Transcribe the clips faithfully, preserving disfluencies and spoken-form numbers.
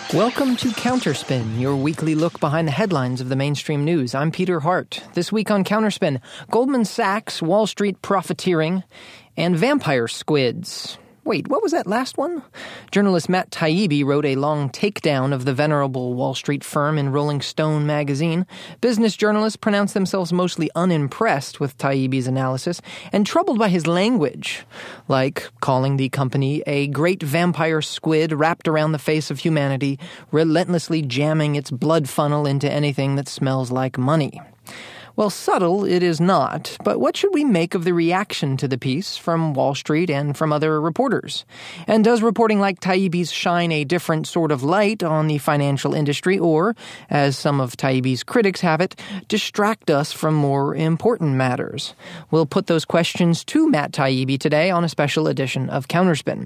Welcome to Counterspin, your weekly look behind the headlines of the mainstream news. I'm Peter Hart. This week on Counterspin, Goldman Sachs, Wall Street profiteering, and vampire squids. Wait, what was that last one? Journalist Matt Taibbi wrote a long takedown of the venerable Wall Street firm in Rolling Stone magazine. Business journalists pronounced themselves mostly unimpressed with Taibbi's analysis and troubled by his language, like calling the company a great vampire squid wrapped around the face of humanity, relentlessly jamming its blood funnel into anything that smells like money. Well, subtle it is not, but what should we make of the reaction to the piece from Wall Street and from other reporters? And does reporting like Taibbi's shine a different sort of light on the financial industry or, as some of Taibbi's critics have it, distract us from more important matters? We'll put those questions to Matt Taibbi today on a special edition of Counterspin.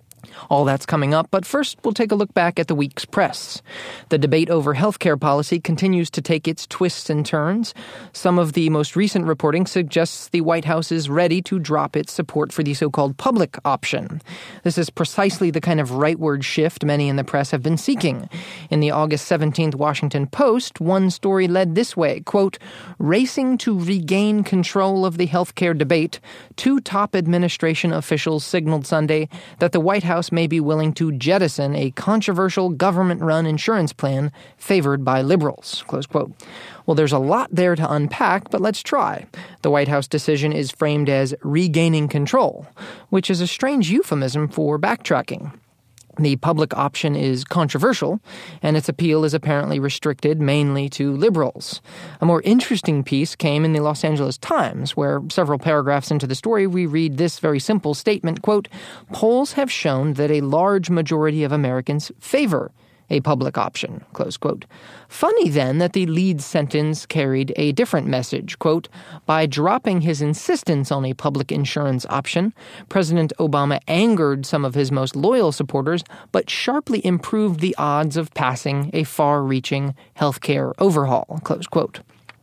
All that's coming up, but first we'll take a look back at the week's press. The debate over healthcare policy continues to take its twists and turns. Some of the most recent reporting suggests the White House is ready to drop its support for the so-called public option. This is precisely the kind of rightward shift many in the press have been seeking. In the August seventeenth Washington Post, one story led this way, quote, "Racing to regain control of the healthcare debate, two top administration officials signaled Sunday that the White House may be willing to jettison a controversial government-run insurance plan favored by liberals," close quote. Well, there's a lot there to unpack, but let's try. The White House decision is framed as regaining control, which is a strange euphemism for backtracking. The public option is controversial, and its appeal is apparently restricted mainly to liberals. A more interesting piece came in the Los Angeles Times, where several paragraphs into the story we read this very simple statement, quote, "Polls have shown that a large majority of Americans favor a public option," close quote. Funny, then, that the lead sentence carried a different message, quote, "By dropping his insistence on a public insurance option, President Obama angered some of his most loyal supporters, but sharply improved the odds of passing a far-reaching healthcare overhaul," close quote.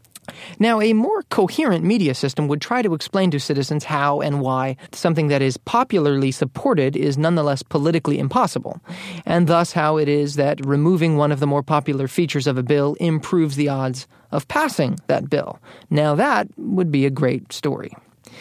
Now, a more coherent media system would try to explain to citizens how and why something that is popularly supported is nonetheless politically impossible, and thus how it is that removing one of the more popular features of a bill improves the odds of passing that bill. Now, that would be a great story.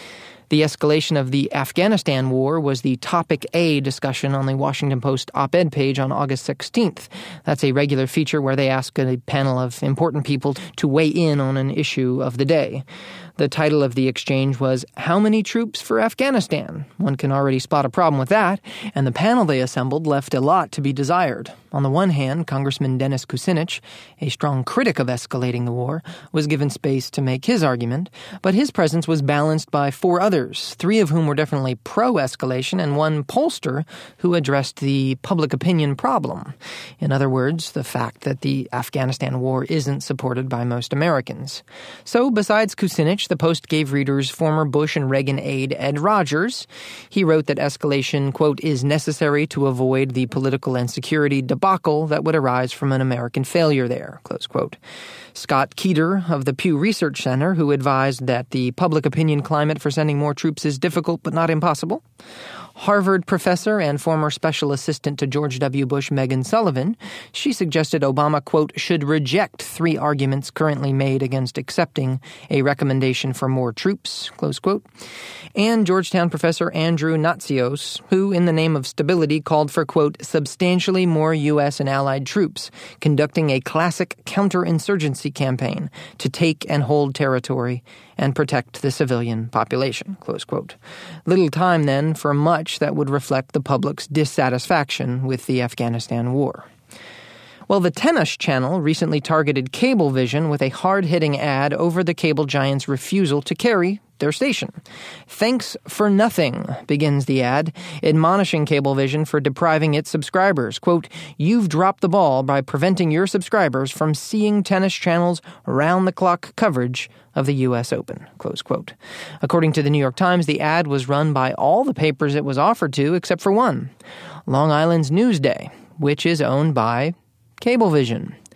The escalation of the Afghanistan war was the Topic A discussion on the Washington Post op-ed page on August sixteenth. That's a regular feature where they ask a panel of important people to weigh in on an issue of the day. The title of the exchange was, "How Many Troops for Afghanistan?" One can already spot a problem with that, and the panel they assembled left a lot to be desired. On the one hand, Congressman Dennis Kucinich, a strong critic of escalating the war, was given space to make his argument, but his presence was balanced by four others, three of whom were definitely pro-escalation, and one pollster who addressed the public opinion problem. In other words, the fact that the Afghanistan war isn't supported by most Americans. So, besides Kucinich, the Post gave readers former Bush and Reagan aide Ed Rogers. He wrote that escalation, quote, "is necessary to avoid the political and security debacle that would arise from an American failure there," close quote. Scott Keeter of the Pew Research Center, who advised that the public opinion climate for sending more troops is difficult but not impossible. Harvard professor and former special assistant to George W. Bush, Megan Sullivan, she suggested Obama, quote, "should reject three arguments currently made against accepting a recommendation for more troops," close quote. And Georgetown professor Andrew Natsios, who, in the name of stability, called for, quote, "substantially more U S and allied troops, conducting a classic counterinsurgency campaign to take and hold territory and protect the civilian population," close quote. Little time, then, for much that would reflect the public's dissatisfaction with the Afghanistan war. Well, the Tennis Channel recently targeted Cablevision with a hard-hitting ad over the cable giant's refusal to carry their station. "Thanks for nothing," begins the ad, admonishing Cablevision for depriving its subscribers. Quote, "You've dropped the ball by preventing your subscribers from seeing Tennis Channel's round-the-clock coverage of the U S Open," close quote. According to the New York Times, the ad was run by all the papers it was offered to except for one, Long Island's Newsday, which is owned by Cablevision.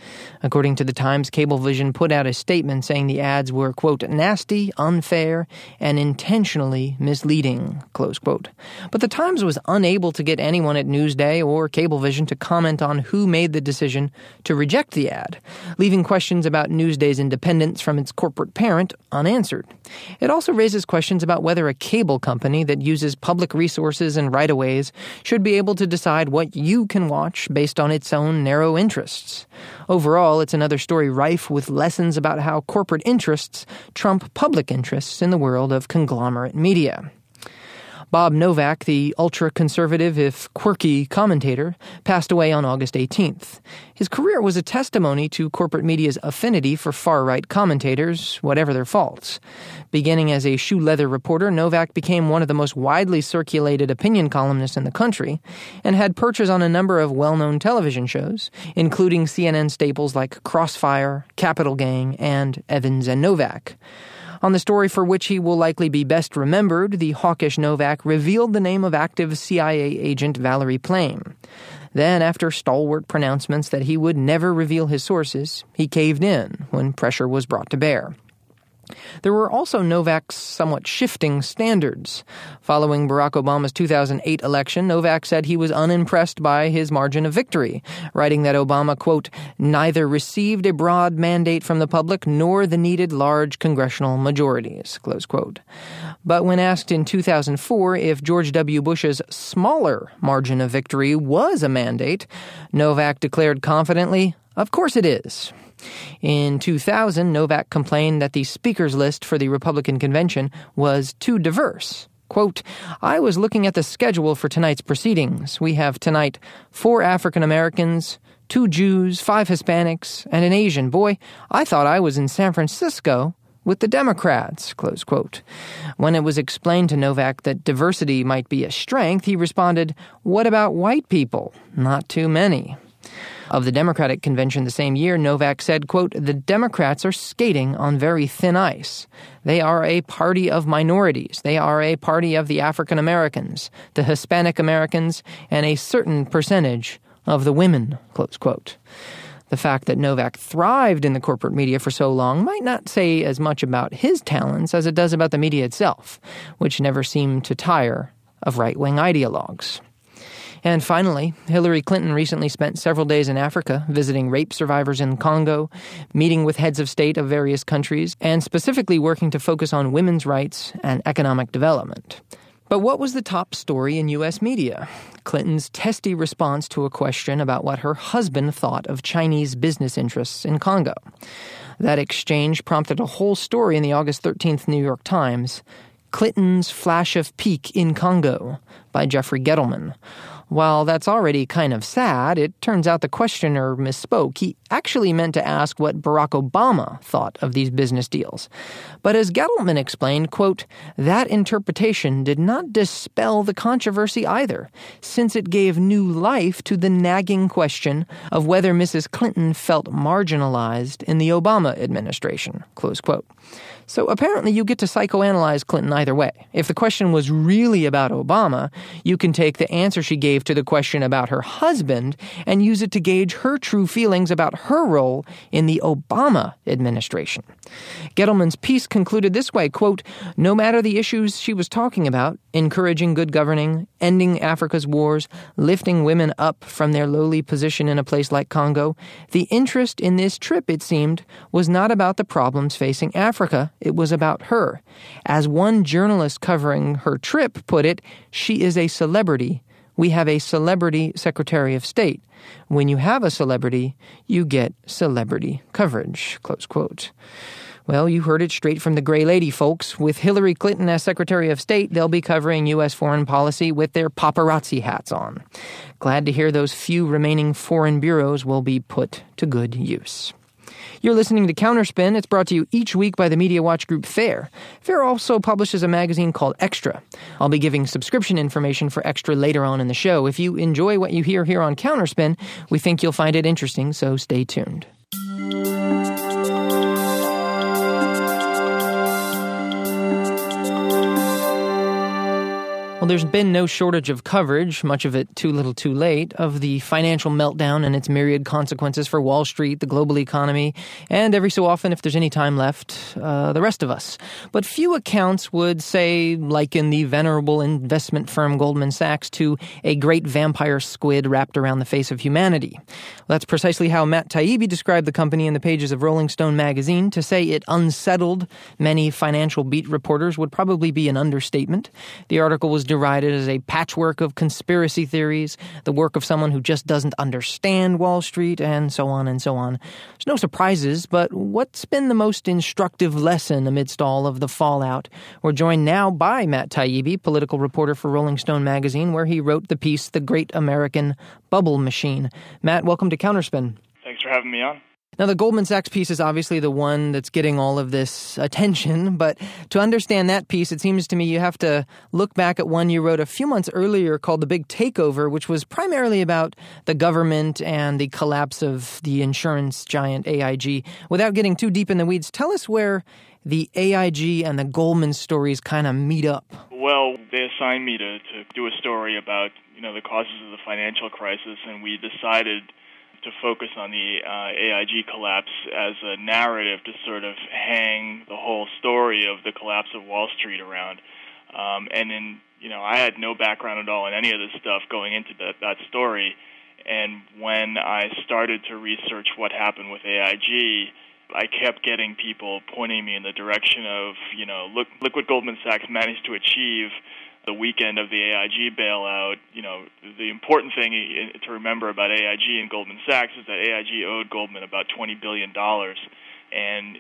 According to the Times, Cablevision put out a statement saying the ads were, quote, nasty, unfair, and intentionally misleading, close quote. But the Times was unable to get anyone at Newsday or Cablevision to comment on who made the decision to reject the ad, leaving questions about Newsday's independence from its corporate parent unanswered. It also raises questions about whether a cable company that uses public resources and right-of-ways should be able to decide what you can watch based on its own narrow interests. Overall, it's another story rife with lessons about how corporate interests trump public interests in the world of conglomerate media. Bob Novak, the ultra-conservative, if quirky commentator, passed away on August eighteenth. His career was a testimony to corporate media's affinity for far-right commentators, whatever their faults. Beginning as a shoe-leather reporter, Novak became one of the most widely circulated opinion columnists in the country and had perches on a number of well-known television shows, including C N N staples like Crossfire, Capital Gang, and Evans and Novak. On the story for which he will likely be best remembered, the hawkish Novak revealed the name of active C I A agent Valerie Plame. Then, after stalwart pronouncements that he would never reveal his sources, he caved in when pressure was brought to bear. There were also Novak's somewhat shifting standards. Following Barack Obama's two thousand eight election, Novak said he was unimpressed by his margin of victory, writing that Obama, quote, neither received a broad mandate from the public nor the needed large congressional majorities, close quote. But when asked in two thousand four if George W. Bush's smaller margin of victory was a mandate, Novak declared confidently, of course it is. In two thousand, Novak complained that the speakers list for the Republican convention was too diverse. Quote, I was looking at the schedule for tonight's proceedings. We have tonight four African Americans, two Jews, five Hispanics, and an Asian. Boy, I thought I was in San Francisco with the Democrats, close quote. When it was explained to Novak that diversity might be a strength, he responded, what about white people? Not too many. Of the Democratic convention the same year, Novak said, quote, the Democrats are skating on very thin ice. They are a party of minorities. They are a party of the African Americans, the Hispanic Americans, and a certain percentage of the women, close quote. The fact that Novak thrived in the corporate media for so long might not say as much about his talents as it does about the media itself, which never seemed to tire of right-wing ideologues. And finally, Hillary Clinton recently spent several days in Africa visiting rape survivors in Congo, meeting with heads of state of various countries, and specifically working to focus on women's rights and economic development. But what was the top story in U S media? Clinton's testy response to a question about what her husband thought of Chinese business interests in Congo. That exchange prompted a whole story in the August thirteenth New York Times, Clinton's Flash of Pique in Congo, by Jeffrey Gettleman. While that's already kind of sad, it turns out the questioner misspoke. He actually meant to ask what Barack Obama thought of these business deals. But as Gettleman explained, quote, that interpretation did not dispel the controversy either, since it gave new life to the nagging question of whether Missus Clinton felt marginalized in the Obama administration, close quote. So apparently you get to psychoanalyze Clinton either way. If the question was really about Obama, you can take the answer she gave to the question about her husband and use it to gauge her true feelings about her role in the Obama administration. Gettleman's piece concluded this way, quote, no matter the issues she was talking about, encouraging good governing, ending Africa's wars, lifting women up from their lowly position in a place like Congo, the interest in this trip, it seemed, was not about the problems facing Africa. It was about her. As one journalist covering her trip put it, she is a celebrity. We have a celebrity Secretary of State. When you have a celebrity, you get celebrity coverage, close quote. Well, you heard it straight from the Gray Lady, folks. With Hillary Clinton as Secretary of State, they'll be covering U S foreign policy with their paparazzi hats on. Glad to hear those few remaining foreign bureaus will be put to good use. You're listening to Counterspin. It's brought to you each week by the media watch group FAIR. FAIR also publishes a magazine called Extra. I'll be giving subscription information for Extra later on in the show. If you enjoy what you hear here on Counterspin, we think you'll find it interesting, so stay tuned. Well, there's been no shortage of coverage, much of it too little too late, of the financial meltdown and its myriad consequences for Wall Street, the global economy, and every so often, if there's any time left, uh, the rest of us. But few accounts would say liken the venerable investment firm Goldman Sachs to a great vampire squid wrapped around the face of humanity. Well, that's precisely how Matt Taibbi described the company in the pages of Rolling Stone magazine. To say it unsettled many financial beat reporters would probably be an understatement. The article was derided as a patchwork of conspiracy theories, the work of someone who just doesn't understand Wall Street, and so on and so on. There's no surprises, but what's been the most instructive lesson amidst all of the fallout? We're joined now by Matt Taibbi, political reporter for Rolling Stone magazine, where he wrote the piece, The Great American Bubble Machine. Matt, welcome to Counterspin. Thanks for having me on. Now, the Goldman Sachs piece is obviously the one that's getting all of this attention, but to understand that piece, it seems to me you have to look back at one you wrote a few months earlier called The Big Takeover, which was primarily about the government and the collapse of the insurance giant A I G. Without getting too deep in the weeds, tell us where the A I G and the Goldman stories kind of meet up. Well, they assigned me to, to do a story about, you know, the causes of the financial crisis, and we decided to focus on the uh, A I G collapse as a narrative to sort of hang the whole story of the collapse of Wall Street around. Um, and then, you know, I had no background at all in any of this stuff going into that, that story. And when I started to research what happened with A I G, I kept getting people pointing me in the direction of, you know, look, look what Goldman Sachs managed to achieve the weekend of the A I G bailout. You know, the important thing to remember about A I G and Goldman Sachs is that A I G owed Goldman about twenty billion dollars. And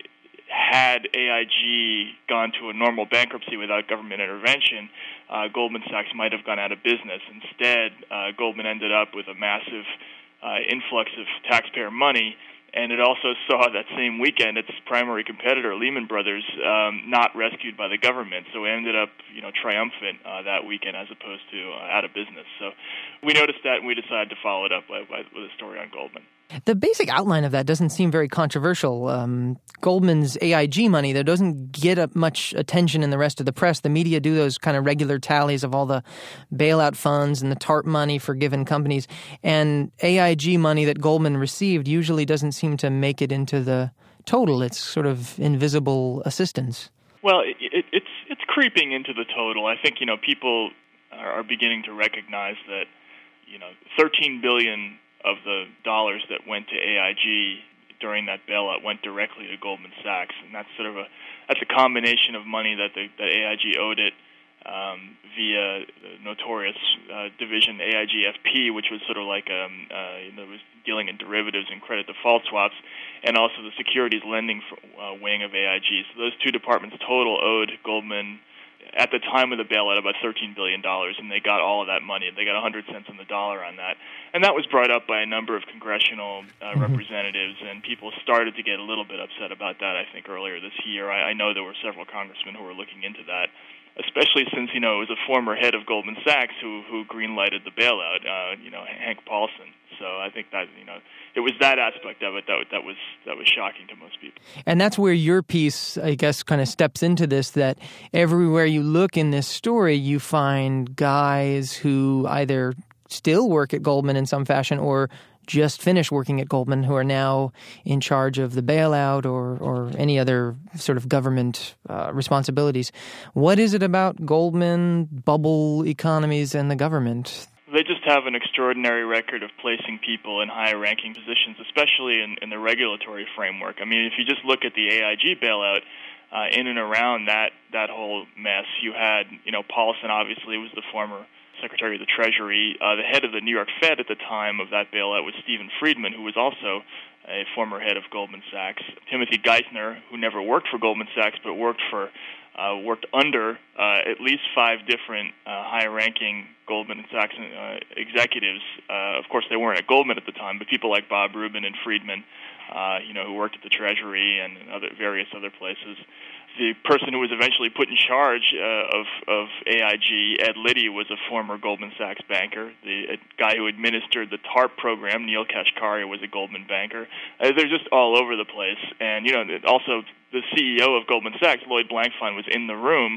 had A I G gone to a normal bankruptcy without government intervention, uh, Goldman Sachs might have gone out of business. Instead, uh, Goldman ended up with a massive uh, influx of taxpayer money. And it also saw that same weekend its primary competitor, Lehman Brothers, um, not rescued by the government. So it ended up, you know, triumphant uh, that weekend as opposed to uh, out of business. So we noticed that, and we decided to follow it up by, by, with a story on Goldman. The basic outline of that doesn't seem very controversial. Um, Goldman's A I G money, that doesn't get up much attention in the rest of the press. The media do those kind of regular tallies of all the bailout funds and the TARP money for given companies. And A I G money that Goldman received usually doesn't seem to make it into the total. It's sort of invisible assistance. Well, it, it, it's it's creeping into the total. I think, you know, people are beginning to recognize that, you know, thirteen billion dollars of the dollars that went to A I G during that bailout went directly to Goldman Sachs, and that's sort of a that's a combination of money that the that A I G owed it um, via the notorious uh, division A I G F P, which was sort of like um, uh, you know, was dealing in derivatives and credit default swaps, and also the securities lending for, uh, wing of A I G. So those two departments total owed Goldman, at the time of the bailout, about thirteen billion dollars, and they got all of that money. They got one hundred cents on the dollar on that. And that was brought up by a number of congressional uh, mm-hmm. representatives, and people started to get a little bit upset about that, I think, earlier this year. I, I know there were several congressmen who were looking into that, especially since, you know, it was a former head of Goldman Sachs who, who green-lighted the bailout, uh, you know, Hank Paulson. So I think that, you know, it was that aspect of it that that was that was shocking to most people. And that's where your piece, I guess, kind of steps into this, that everywhere you look in this story, you find guys who either still work at Goldman in some fashion or just finished working at Goldman who are now in charge of the bailout or, or any other sort of government uh, responsibilities. What is it about Goldman, bubble economies, and the government? They just have an extraordinary record of placing people in high-ranking positions, especially in, in the regulatory framework. I mean, if you just look at the A I G bailout, uh, in and around that, that whole mess, you had, you know, Paulson obviously was the former Secretary of the Treasury. Uh, the head of the New York Fed at the time of that bailout was Stephen Friedman, who was also a former head of Goldman Sachs. Timothy Geithner, who never worked for Goldman Sachs but worked for uh, worked under uh, at least five different uh, high-ranking Goldman Sachs uh, executives. Uh, of course, they weren't at Goldman at the time, but people like Bob Rubin and Friedman, uh, you know, who worked at the Treasury and other various other places. The person who was eventually put in charge uh, of, of A I G, Ed Liddy, was a former Goldman Sachs banker. The guy who administered the TARP program, Neil Kashkari, was a Goldman banker. Uh, they're just all over the place. And, you know, also the C E O of Goldman Sachs, Lloyd Blankfein, was in the room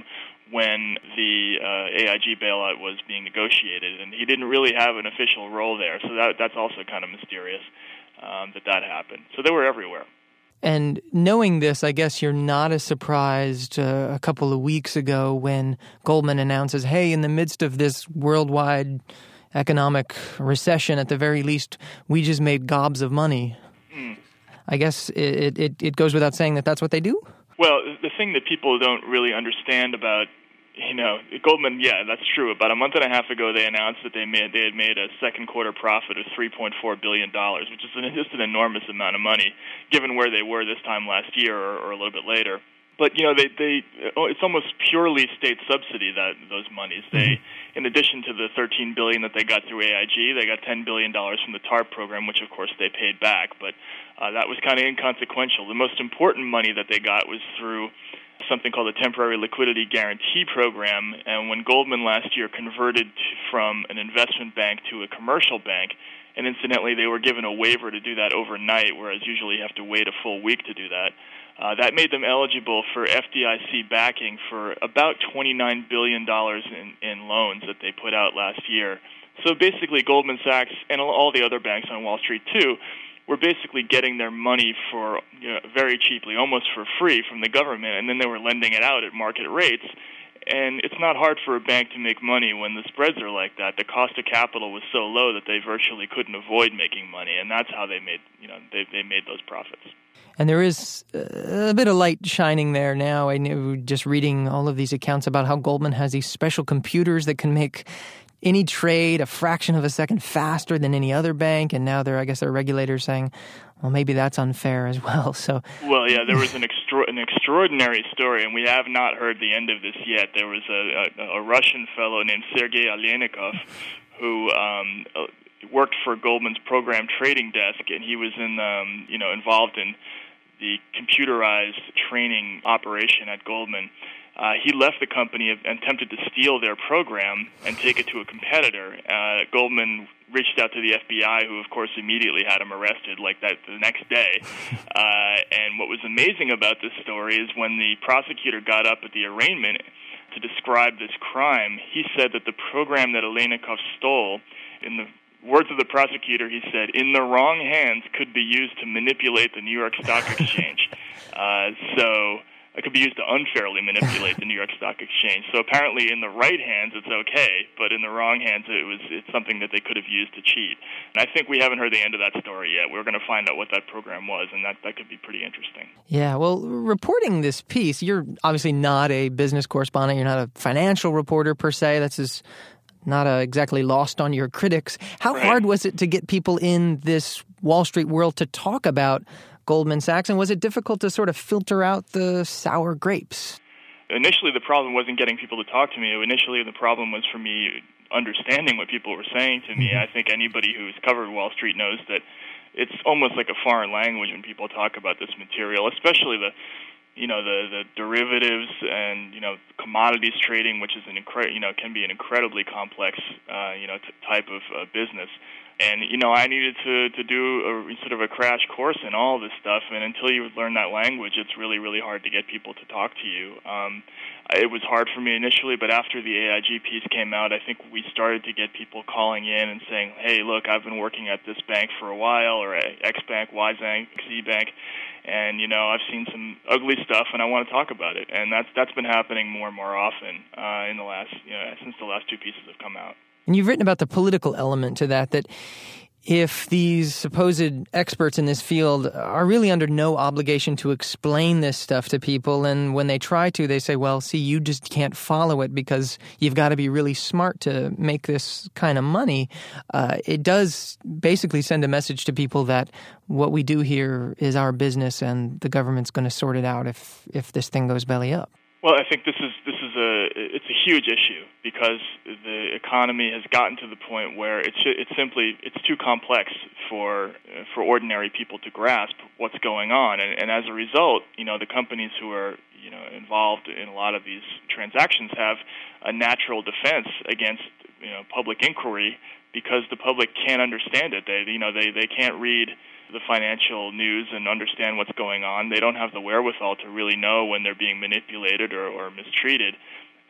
when the uh, A I G bailout was being negotiated, and he didn't really have an official role there. So that that's also kind of mysterious um, that that happened. So they were everywhere. And knowing this, I guess you're not as surprised uh, a couple of weeks ago when Goldman announces, hey, in the midst of this worldwide economic recession, at the very least, we just made gobs of money. Mm. I guess it, it, it goes without saying that that's what they do? Well, the thing that people don't really understand about, you know, Goldman, yeah, that's true. About a month and a half ago, they announced that they made they had made a second quarter profit of three point four billion dollars, which is an, just an enormous amount of money, given where they were this time last year or, or a little bit later. But, you know, they, they it's almost purely state subsidy, that those monies. They, in addition to the thirteen billion dollars that they got through A I G, they got ten billion dollars from the TARP program, which, of course, they paid back. But uh, that was kind of inconsequential. The most important money that they got was through something called the Temporary Liquidity Guarantee Program. And when Goldman last year converted to, from an investment bank to a commercial bank, and incidentally, they were given a waiver to do that overnight, whereas usually you have to wait a full week to do that. Uh, that made them eligible for F D I C backing for about twenty-nine billion dollars in, in loans that they put out last year. So basically, Goldman Sachs and all the other banks on Wall Street, too, were basically getting their money for, you know, very cheaply, almost for free from the government, and then they were lending it out at market rates. And it's not hard for a bank to make money when the spreads are like that. The cost of capital was so low that they virtually couldn't avoid making money, and that's how they made, you know, they they made those profits. And there is a bit of light shining there now. I knew just reading all of these accounts about how Goldman has these special computers that can make any trade a fraction of a second faster than any other bank. And now they're, I guess, their regulators saying, well, maybe that's unfair as well. So, well, yeah, there was an extra- an extraordinary story, and we have not heard the end of this yet. There was a, a, a Russian fellow named Sergei Alienikov who um, worked for Goldman's program trading desk, and he was in, um, you know, involved in the computerized training operation at Goldman. Uh, he left the company and attempted to steal their program and take it to a competitor. Uh, Goldman reached out to the F B I, who, of course, immediately had him arrested like that the next day. Uh, and what was amazing about this story is when the prosecutor got up at the arraignment to describe this crime, he said that the program that Alienikov stole, in the words of the prosecutor, he said, in the wrong hands could be used to manipulate the New York Stock Exchange. uh, so it could be used to unfairly manipulate the New York Stock Exchange. So apparently in the right hands it's okay, but in the wrong hands it was it's something that they could have used to cheat. And I think we haven't heard the end of that story yet. We're going to find out what that program was, and that, that could be pretty interesting. Yeah, well, reporting this piece, you're obviously not a business correspondent. You're not a financial reporter per se. That's just not uh, exactly lost on your critics. How right. hard was it to get people in this Wall Street world to talk about Goldman Sachs, and was it difficult to sort of filter out the sour grapes? Initially, the problem wasn't getting people to talk to me. Initially, the problem was for me understanding what people were saying to me. Mm-hmm. I think anybody who's covered Wall Street knows that it's almost like a foreign language when people talk about this material, especially the you know, the, the derivatives and, you know, commodities trading, which is an incre- you know, can be an incredibly complex, uh, you know, t- type of uh, business. And, you know, I needed to, to do a, sort of a crash course in all this stuff. And until you learn that language, it's really, really hard to get people to talk to you. Um, it was hard for me initially, but after the A I G piece came out, I think we started to get people calling in and saying, hey, look, I've been working at this bank for a while, or X Bank, Y Bank, Z Bank, and, you know, I've seen some ugly stuff, and I want to talk about it. And that's that's been happening more and more often uh, in the last, you know, since the last two pieces have come out. And you've written about the political element to that, that if these supposed experts in this field are really under no obligation to explain this stuff to people, and when they try to, they say, well, see, you just can't follow it because you've got to be really smart to make this kind of money, uh, it does basically send a message to people that what we do here is our business and the government's going to sort it out if, if this thing goes belly up. Well, I think this is this is a it's a huge issue because the economy has gotten to the point where it's it's simply it's too complex for for ordinary people to grasp what's going on, and, and as a result, you know, the companies who are you know involved in a lot of these transactions have a natural defense against you know public inquiry because the public can't understand it. They you know they they can't read the financial news and understand what's going on. They don't have the wherewithal to really know when they're being manipulated or, or mistreated.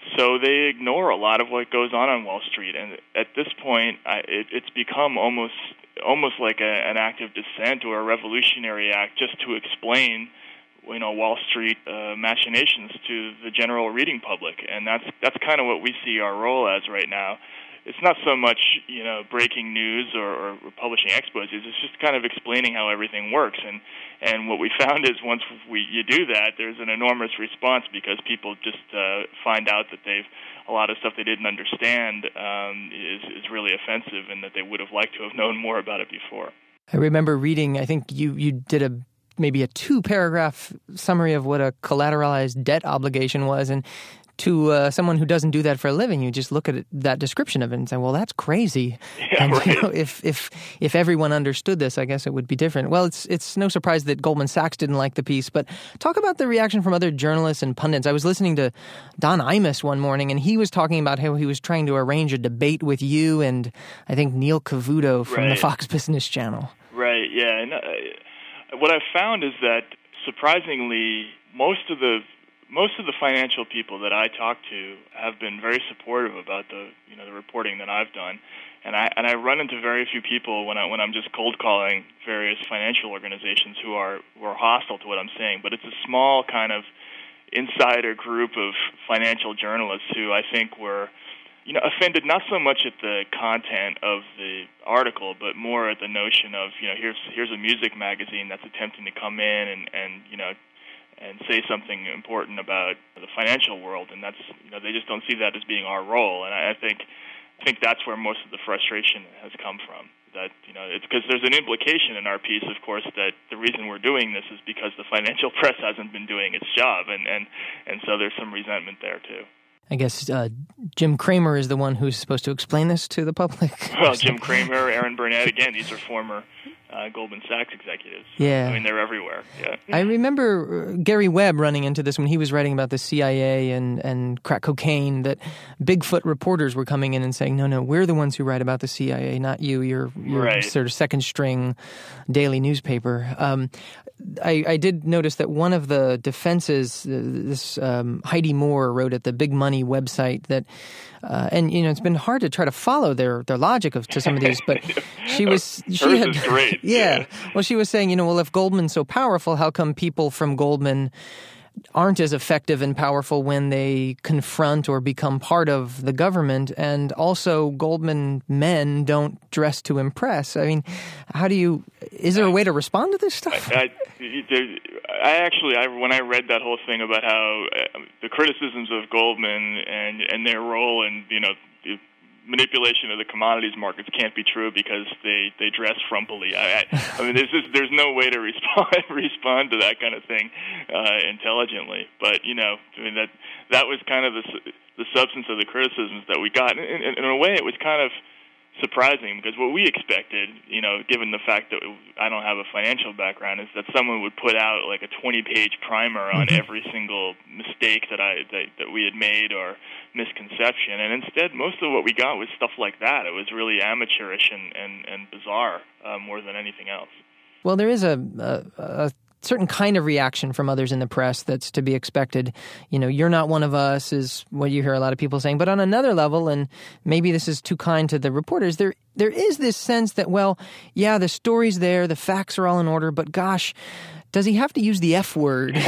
So they ignore a lot of what goes on on Wall Street, and at this point, I, it, it's become almost almost like a, an act of dissent or a revolutionary act just to explain, you know, Wall Street uh, machinations to the general reading public, and that's that's kind of what we see our role as right now. It's not so much, you know, breaking news or, or publishing exposés. It's just kind of explaining how everything works. And, and what we found is once we you do that, there's an enormous response because people just uh, find out that they've a lot of stuff they didn't understand um, is is really offensive, and that they would have liked to have known more about it before. I remember reading. I think you you did a maybe a two paragraph summary of what a collateralized debt obligation was, and to uh, someone who doesn't do that for a living, you just look at it, that description of it and say, well, that's crazy. Yeah, and right. you know, if if if everyone understood this, I guess it would be different. Well, it's it's no surprise that Goldman Sachs didn't like the piece, but talk about the reaction from other journalists and pundits. I was listening to Don Imus one morning, and he was talking about how he was trying to arrange a debate with you and I think Neil Cavuto from Right. the Fox Business Channel. Right, yeah. And uh, what I've found is that, surprisingly, most of the Most of the financial people that I talk to have been very supportive about the, you know, the reporting that I've done, and I and I run into very few people when I when I'm just cold calling various financial organizations who are who are hostile to what I'm saying. But it's a small kind of insider group of financial journalists who I think were, you know, offended not so much at the content of the article, but more at the notion of, you know, here's here's a music magazine that's attempting to come in and and you know. and say something important about the financial world, and that's, you know, they just don't see that as being our role. And I think I think that's where most of the frustration has come from. That, you know, it's because there's an implication in our piece, of course, that the reason we're doing this is because the financial press hasn't been doing its job, and and, and so there's some resentment there too. I guess uh, Jim Cramer is the one who's supposed to explain this to the public. Well, Jim Cramer, Aaron Burnett, again, these are former uh, Goldman Sachs executives. Yeah. I mean, they're everywhere. Yeah. I remember Gary Webb running into this when he was writing about the C I A and, and crack cocaine, that Bigfoot reporters were coming in and saying, no, no, we're the ones who write about the C I A, not you. You're, you're Right. sort of second-string daily newspaper. Um, I, I did notice that one of the defenses, uh, this um, Heidi Moore wrote at the Big Money website that, uh, and you know, it's been hard to try to follow their, their logic of to some of these, but she was she Hers had is great. yeah, Yeah. well, she was saying, you know, well, if Goldman's so powerful, how come people from Goldman aren't as effective and powerful when they confront or become part of the government? And also, Goldman men don't dress to impress. I mean, how do you, is there a way to respond to this stuff? I, I, there, I actually, I, when I read that whole thing about how uh, the criticisms of Goldman and, and their role in, you know, the manipulation of the commodities markets can't be true because they, they dress frumpily. I, I, I mean, there's just, there's no way to respond respond to that kind of thing uh, intelligently. But you know, I mean that that was kind of the the substance of the criticisms that we got. And in, in a way, it was kind of surprising because what we expected, you know, given the fact that I don't have a financial background, is that someone would put out like a twenty-page primer on Mm-hmm. every single mistake that I that, that we had made or misconception. And instead, most of what we got was stuff like that. It was really amateurish and and, and bizarre uh, more than anything else. Well, there is a, a, a certain kind of reaction from others in the press that's to be expected. You know, you're not one of us is what you hear a lot of people saying. But on another level, and maybe this is too kind to the reporters, there there is this sense that, well, yeah, the story's there, the facts are all in order, but gosh, does he have to use the F word?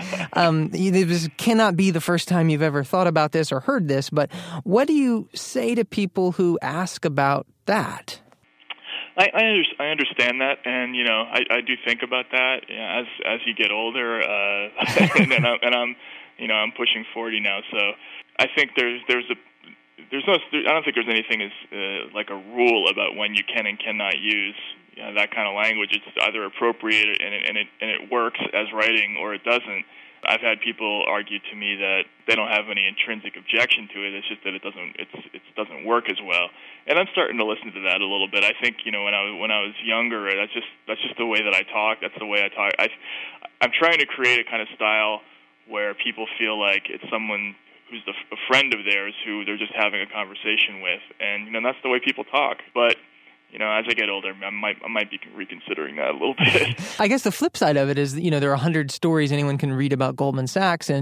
um, this cannot be the first time you've ever thought about this or heard this, but what do you say to people who ask about that? I, I, under, I understand that, and you know, I, I do think about that you know, as as you get older, uh, and, and, I'm, and I'm, you know, I'm pushing forty now, so I think there's there's a there's no I don't think there's anything as uh, like a rule about when you can and cannot use you know, that kind of language. It's either appropriate and it, and it and it works as writing or it doesn't. I've had people argue to me that they don't have any intrinsic objection to it. It's just that it doesn't it's it doesn't work as well. And I'm starting to listen to that a little bit. I think you know when I when I was younger, that's just that's just the way that I talk. That's the way I talk. I I'm trying to create a kind of style where people feel like it's someone who's the, a friend of theirs who they're just having a conversation with, and you know that's the way people talk. But you know, as I get older, I might I might be reconsidering that a little bit. I guess the flip side of it is, you know, there are a hundred stories anyone can read about Goldman Sachs, and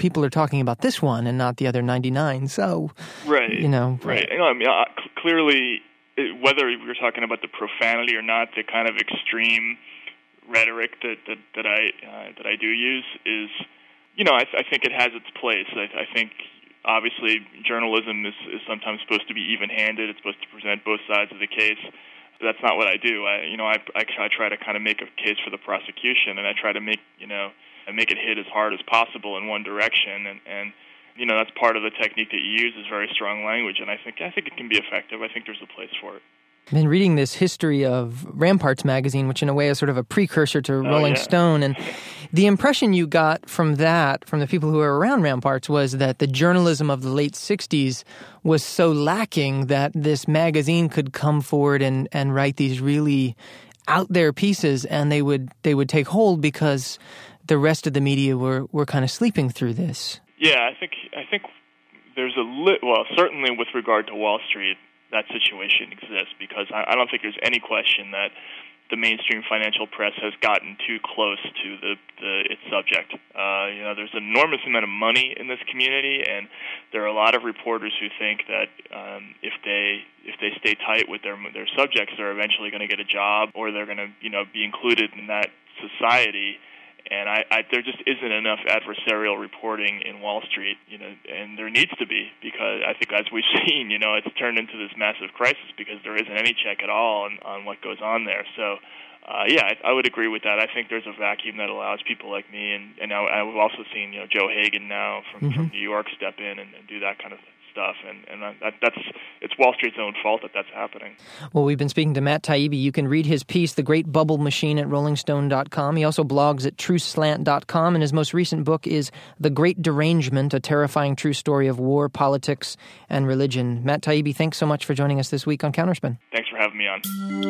people are talking about this one and not the other ninety-nine. So, right, you know. Right. You know, I mean, uh, clearly, it, whether we're talking about the profanity or not, the kind of extreme rhetoric that, that, that I uh, that I do use is, you know, I, I think it has its place. I, I think, obviously, journalism is, is sometimes supposed to be even-handed. It's supposed to present both sides of the case. That's not what I do. I, you know, I, I, I try to kind of make a case for the prosecution, and I try to make, you know, make it hit as hard as possible in one direction. And, and you know, that's part of the technique that you use is very strong language, and I think I think it can be effective. I think there's a place for it. I've been reading this history of Ramparts magazine, which in a way is sort of a precursor to Rolling oh, yeah. Stone. And the impression you got from that, from the people who were around Ramparts, was that the journalism of the late sixties was so lacking that this magazine could come forward and, and write these really out there pieces, and they would they would take hold because the rest of the media were, were kind of sleeping through this. Yeah, I think I think there's a li- well, certainly with regard to Wall Street, that situation exists because I, I don't think there's any question that the mainstream financial press has gotten too close to the, the its subject. Uh, you know, there's an enormous amount of money in this community, and there are a lot of reporters who think that um, if they if they stay tight with their their subjects, they're eventually going to get a job or they're going to you know be included in that society. And I, I, there just isn't enough adversarial reporting in Wall Street, you know, and there needs to be because I think as we've seen, you know, it's turned into this massive crisis because there isn't any check at all on, on what goes on there. So, uh, yeah, I, I would agree with that. I think there's a vacuum that allows people like me, and, and I, I've also seen, you know, Joe Hagan now from, mm-hmm. from New York step in and, and do that kind of stuff, and, and that, that's it's Wall Street's own fault that that's happening. Well, we've been speaking to Matt Taibbi. You can read his piece, The Great Bubble Machine, at rolling stone dot com. He also blogs at truth slant dot com, and his most recent book is The Great Derangement, a terrifying true story of war, politics, and religion. Matt Taibbi, thanks so much for joining us this week on Counterspin. Thanks for having me on.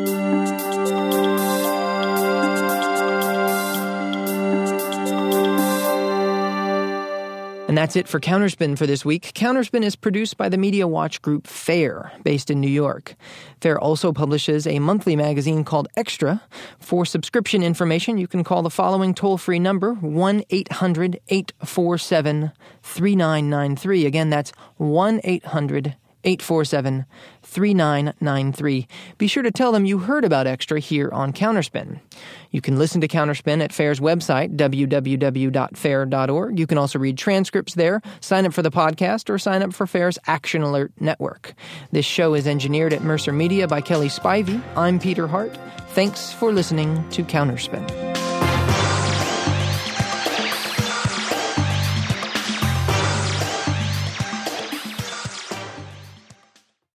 And that's it for Counterspin for this week. Counterspin is produced by the media watch group FAIR, based in New York. FAIR also publishes a monthly magazine called Extra. For subscription information, you can call the following toll-free number, one eight hundred eight four seven three nine nine three. Again, that's one eight hundred eight four seven three nine nine three. Be sure to tell them you heard about Extra here on Counterspin. You can listen to Counterspin at FAIR's website, w w w dot fair dot org. You can also read transcripts there, sign up for the podcast, or sign up for FAIR's Action Alert Network. This show is engineered at Mercer Media by Kelly Spivey. I'm Peter Hart. Thanks for listening to Counterspin.